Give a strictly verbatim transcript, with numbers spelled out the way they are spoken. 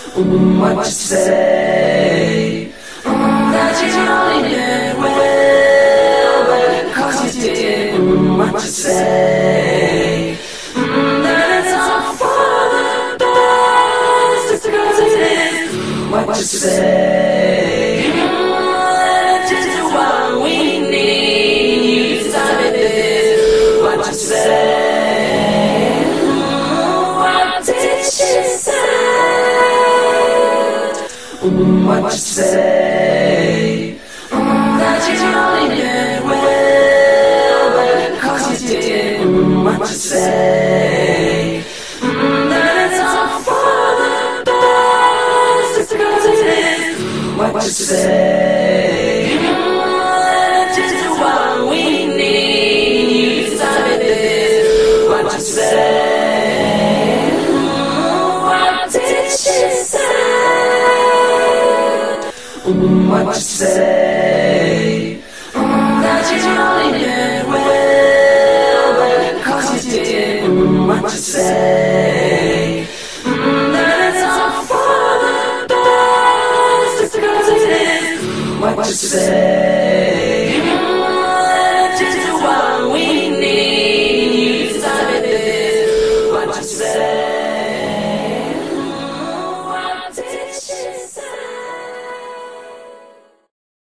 Mm, what you say? Mm, that you only did well, but cause you did. Mm, what you say? Mm, that it's all for the best, just because it is. What you say? Mm, just what we need. You decided this. What you say? Mm, what did she say? Mm, what you say? Mm, that you only did well, but cause you did. Mm, what you say? Mm, that it's all for the best, just because it is. What you say? Mm, just what we need. You decided this. What you say? Mm, what did she say? Mm, what you say? Mm, that you only did well, but cause you did. Mm, what you say? Mm, that it's all for the best, just because it is. What you say?